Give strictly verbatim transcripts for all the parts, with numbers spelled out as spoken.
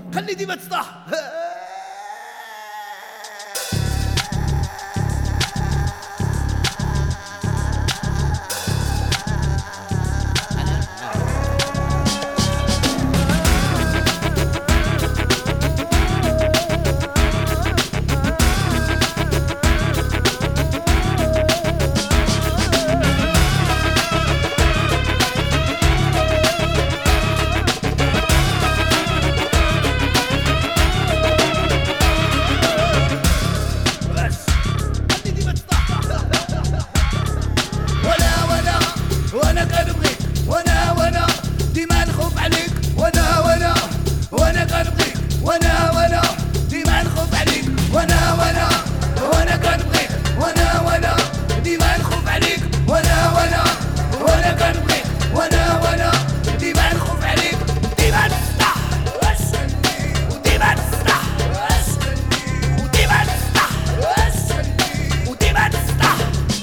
خلي ديما تصدح. وانا كنبغيك وانا وانا ديما نخوف عليك وانا وانا وانا كنبغيك وانا وانا ديما نخوف عليك وانا وانا وانا كنبغيك وانا وانا ديما نخوف عليك وانا وانا وانا كنبغيك وانا وانا ديما نخوف عليك ديما تصدح وديما تصدح وديما تصدح وديما تصدح.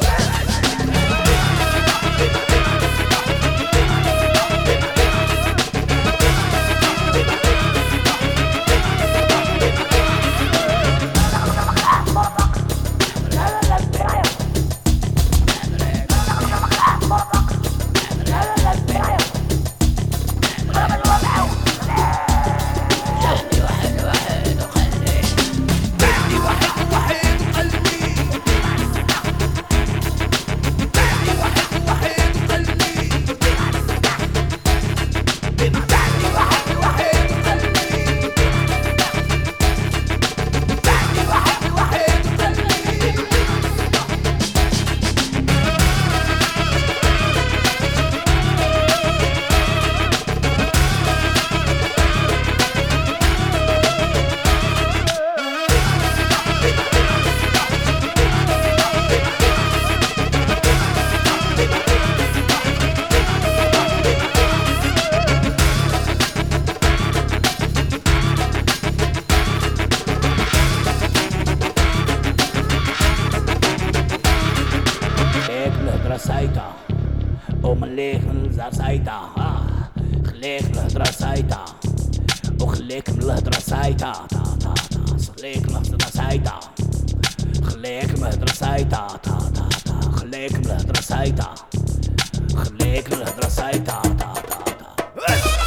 سايتا ومليك من الهضرة سايتا خليك من الهضرة سايتا وخليك من الهضرة سايتا تا تا تا خليك من الهضرة سايتا خليك من الهضرة سايتا تا تا تا خليك من الهضرة سايتا خليك من الهضرة سايتا تا تا تا